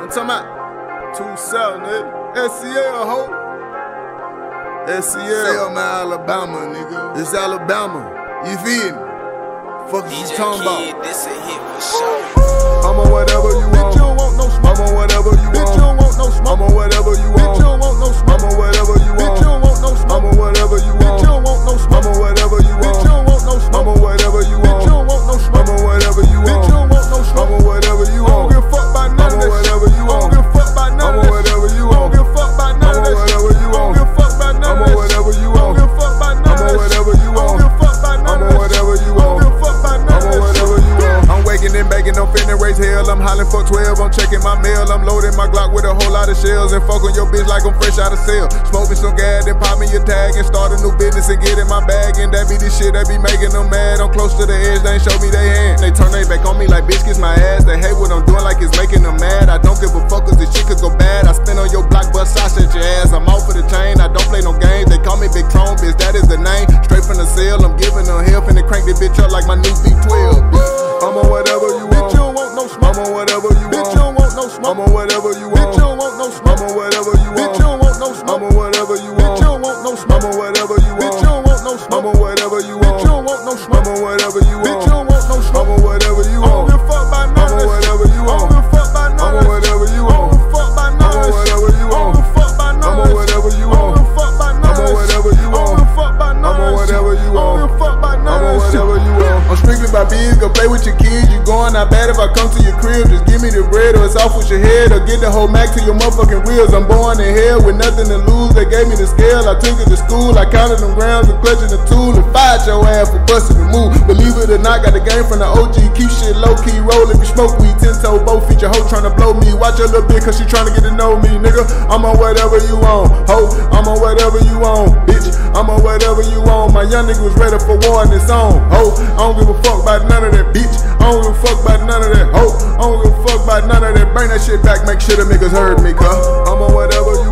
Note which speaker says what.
Speaker 1: I'm talking about 2-7, nigga. SCL, ho. SCL.
Speaker 2: Selma, Alabama, nigga.
Speaker 1: It's Alabama. You feel me? Fuck is you talking about?
Speaker 3: This a hit for sure.
Speaker 1: I'm on whatever you want.
Speaker 2: Bitch, you don't want no smoke.
Speaker 1: I'm on whatever you want.
Speaker 2: Bitch, you don't want no smoke.
Speaker 1: I'm on whatever you want.
Speaker 2: Bitch, you don't want no smoke.
Speaker 1: I'm on whatever you want.
Speaker 2: Bitch, you don't want no smoke.
Speaker 1: I'm on whatever you want.
Speaker 2: Bitch, you don't want no smoke.
Speaker 1: I'm on whatever you want.
Speaker 2: Bitch, you don't want no smoke.
Speaker 1: I'm on whatever you want.
Speaker 2: Bitch, you don't want no smoke.
Speaker 1: I'm on whatever you want.
Speaker 2: Bitch, you don't want no smoke.
Speaker 1: I'm on whatever you
Speaker 2: I don't
Speaker 1: want.
Speaker 2: give a fuck about none of that shit.
Speaker 1: Whatever you
Speaker 2: I don't
Speaker 1: want.
Speaker 2: give a fuck about none
Speaker 1: I'm
Speaker 2: of
Speaker 1: on
Speaker 2: that
Speaker 1: whatever
Speaker 2: shit.
Speaker 1: you
Speaker 2: I don't
Speaker 1: want.
Speaker 2: give a fuck about none
Speaker 1: I'm
Speaker 2: of
Speaker 1: on
Speaker 2: that shit.
Speaker 1: whatever you
Speaker 2: I don't
Speaker 1: want.
Speaker 2: give a fuck about none
Speaker 1: I'm
Speaker 2: of
Speaker 1: on
Speaker 2: that
Speaker 1: whatever
Speaker 2: shit.
Speaker 1: you
Speaker 2: I don't
Speaker 1: want.
Speaker 2: give a fuck about none
Speaker 1: I'm
Speaker 2: of
Speaker 1: on
Speaker 2: that
Speaker 1: whatever
Speaker 2: shit.
Speaker 1: you
Speaker 2: I don't
Speaker 1: want.
Speaker 2: give a fuck about none
Speaker 1: I'm
Speaker 2: of
Speaker 1: on
Speaker 2: that
Speaker 1: whatever
Speaker 2: shit.
Speaker 1: you
Speaker 2: I don't
Speaker 1: want.
Speaker 2: give a fuck about none
Speaker 1: I'm
Speaker 2: of
Speaker 1: on
Speaker 2: that
Speaker 1: whatever
Speaker 2: shit.
Speaker 1: you want. I'm waking and baking, I'm finna raise hell. I'm hollering for 12, I'm checking my mail. I'm loading my Glock with a whole lot of shells and fucking your bitch like I'm fresh out of cell. Smoking some gas, then pop me a tag and start a new business and get in my bag. And that be the shit that be making them mad. I'm close to the edge, they ain't show me they hand. They turn they back on me like bitch kiss my ass. They hate what I'm doing like it's making them mad. I don't give a fuck cause this shit could go bad. I spin on your block, bust shots at your ass. I'm off for the chain, I don't play no games. They call me Big Tone, bitch, that is the name. Straight from the cell, I'm giving them help and they crank this bitch up like my new V12. I'm on whatever you want.
Speaker 2: Bitch, you don't want no smoke.
Speaker 1: I'm on whatever you want.
Speaker 2: Bitch, you don't want no smoke.
Speaker 1: I'm on whatever you want.
Speaker 2: Bitch, you don't want no smoke.
Speaker 1: I'm on whatever you want.
Speaker 2: Bitch, you don't want no smoke.
Speaker 1: I'm on whatever you want.
Speaker 2: Bitch, you don't want no smoke.
Speaker 1: I'm on whatever you want.
Speaker 2: Bitch, you don't want no smoke.
Speaker 1: I'm on whatever you want.
Speaker 2: Bitch, you don't want no smoke.
Speaker 1: I'm on whatever you want.
Speaker 2: Bitch, you don't want no smoke.
Speaker 1: I'm on whatever you
Speaker 2: I don't
Speaker 1: want.
Speaker 2: give a fuck about none
Speaker 1: I'm
Speaker 2: of
Speaker 1: on
Speaker 2: that
Speaker 1: whatever
Speaker 2: shit.
Speaker 1: you
Speaker 2: I
Speaker 1: want.
Speaker 2: don't give a fuck about none
Speaker 1: I'm
Speaker 2: of
Speaker 1: on
Speaker 2: that
Speaker 1: whatever
Speaker 2: shit.
Speaker 1: you
Speaker 2: I don't
Speaker 1: want.
Speaker 2: give a fuck about none
Speaker 1: I'm
Speaker 2: of
Speaker 1: on
Speaker 2: that shit.
Speaker 1: whatever you
Speaker 2: I don't
Speaker 1: want.
Speaker 2: give a fuck about none
Speaker 1: I'm
Speaker 2: of
Speaker 1: on
Speaker 2: that
Speaker 1: whatever
Speaker 2: shit.
Speaker 1: you
Speaker 2: I don't
Speaker 1: want.
Speaker 2: give a fuck about none
Speaker 1: I'm
Speaker 2: of
Speaker 1: on
Speaker 2: that
Speaker 1: whatever
Speaker 2: shit.
Speaker 1: you
Speaker 2: I don't
Speaker 1: want.
Speaker 2: give a fuck about none
Speaker 1: I'm on
Speaker 2: of that shit.
Speaker 1: whatever you
Speaker 2: I don't
Speaker 1: want.
Speaker 2: give a fuck about none
Speaker 1: I'm
Speaker 2: of
Speaker 1: on
Speaker 2: that shit.
Speaker 1: whatever you want. I'm strictly by biz, go play with your kids. You going out bad if I come to your crib. Just give me the bread or it's off with your head. Or get the whole Mac to your motherfucking wheels. I'm born in hell with nothing to lose. They gave me the scale, I took it to school. I counted them grams and clutching the tool. And fired your ass for busting the move. Believe it or not, got the game from the OG. Keep shit low key, roll if you smoke weed. 10-toe, both feet, your hoe tryna blow me. Watch your little bitch cause she tryna get to know me, nigga. I'm on whatever you want, ho. I'm on whatever you want, bitch. I'm on whatever you want. My young nigga was ready for war in his own, ho. I don't give a fuck about none of that, bitch. I don't give a fuck about none of that, ho. I don't give a fuck about none of that. Bring that shit back, make sure the niggas heard me, cuz. I'm on whatever you